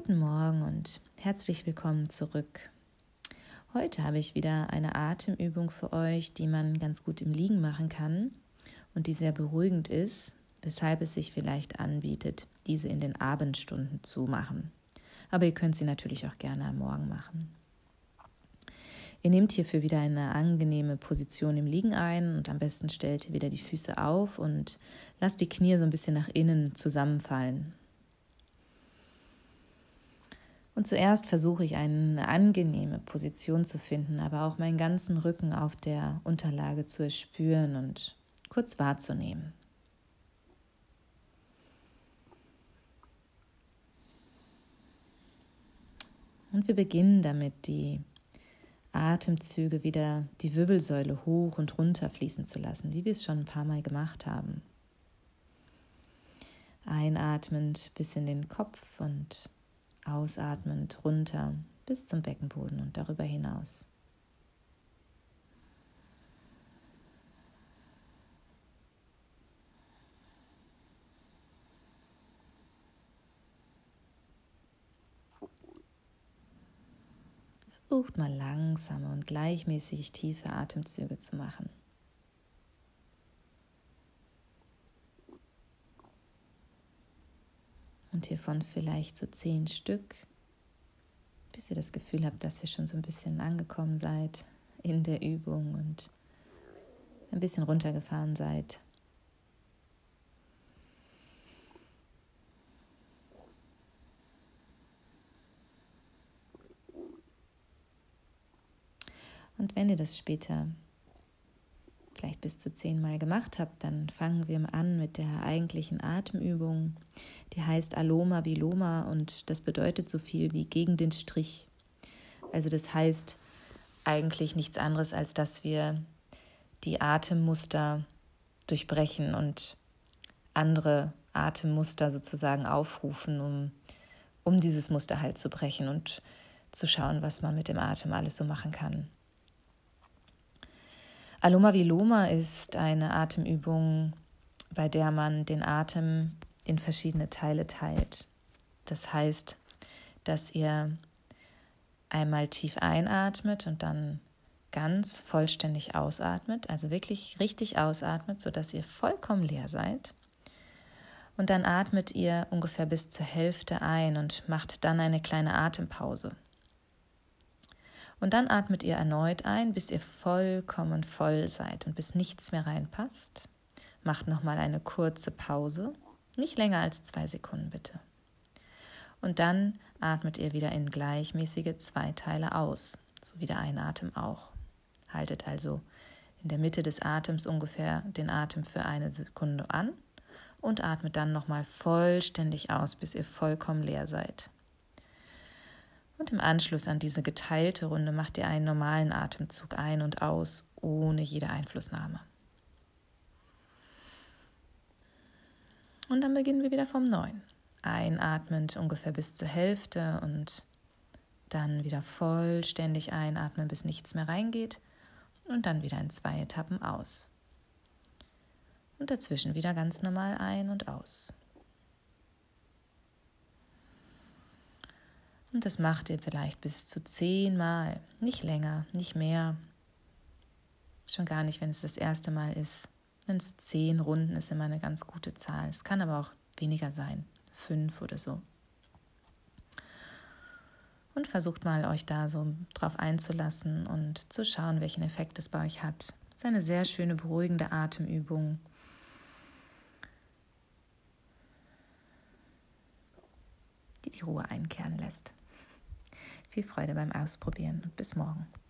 Guten Morgen und herzlich willkommen zurück. Heute habe ich wieder eine Atemübung für euch, die man ganz gut im Liegen machen kann und die sehr beruhigend ist, weshalb es sich vielleicht anbietet, diese in den Abendstunden zu machen. Aber ihr könnt sie natürlich auch gerne am Morgen machen. Ihr nehmt hierfür wieder eine angenehme Position im Liegen ein und am besten stellt ihr wieder die Füße auf und lasst die Knie so ein bisschen nach innen zusammenfallen. Und zuerst versuche ich eine angenehme Position zu finden, aber auch meinen ganzen Rücken auf der Unterlage zu erspüren und kurz wahrzunehmen. Und wir beginnen damit, die Atemzüge wieder die Wirbelsäule hoch und runter fließen zu lassen, wie wir es schon ein paar Mal gemacht haben. Einatmend bis in den Kopf und ausatmend runter bis zum Beckenboden und darüber hinaus. Versucht mal langsame und gleichmäßig tiefe Atemzüge zu machen. Und hiervon vielleicht so 10 Stück, bis ihr das Gefühl habt, dass ihr schon so ein bisschen angekommen seid in der Übung und ein bisschen runtergefahren seid. Und wenn ihr das später vielleicht bis zu 10 Mal gemacht habt, dann fangen wir an mit der eigentlichen Atemübung. Die heißt Aloma Viloma und das bedeutet so viel wie gegen den Strich. Also das heißt eigentlich nichts anderes, als dass wir die Atemmuster durchbrechen und andere Atemmuster sozusagen aufrufen, um dieses Muster halt zu brechen und zu schauen, was man mit dem Atem alles so machen kann. Aloma Viloma ist eine Atemübung, bei der man den Atem in verschiedene Teile teilt. Das heißt, dass ihr einmal tief einatmet und dann ganz vollständig ausatmet, also wirklich richtig ausatmet, sodass ihr vollkommen leer seid. Und dann atmet ihr ungefähr bis zur Hälfte ein und macht dann eine kleine Atempause. Und dann atmet ihr erneut ein, bis ihr vollkommen voll seid und bis nichts mehr reinpasst. Macht nochmal eine kurze Pause, nicht länger als 2 Sekunden bitte. Und dann atmet ihr wieder in gleichmäßige 2 Teile aus, so wie der Einatmen auch. Haltet also in der Mitte des Atems ungefähr den Atem für 1 Sekunde an und atmet dann nochmal vollständig aus, bis ihr vollkommen leer seid. Und im Anschluss an diese geteilte Runde macht ihr einen normalen Atemzug ein und aus, ohne jede Einflussnahme. Und dann beginnen wir wieder vom Neuen. Einatmend ungefähr bis zur Hälfte und dann wieder vollständig einatmen, bis nichts mehr reingeht und dann wieder in 2 Etappen aus. Und dazwischen wieder ganz normal ein und aus. Und das macht ihr vielleicht bis zu 10 Mal, nicht länger, nicht mehr. Schon gar nicht, wenn es das erste Mal ist. Wenn es 10 Runden ist, immer eine ganz gute Zahl. Es kann aber auch weniger sein, 5 oder so. Und versucht mal, euch da so drauf einzulassen und zu schauen, welchen Effekt es bei euch hat. Es ist eine sehr schöne, beruhigende Atemübung. Die Ruhe einkehren lässt. Viel Freude beim Ausprobieren und bis morgen.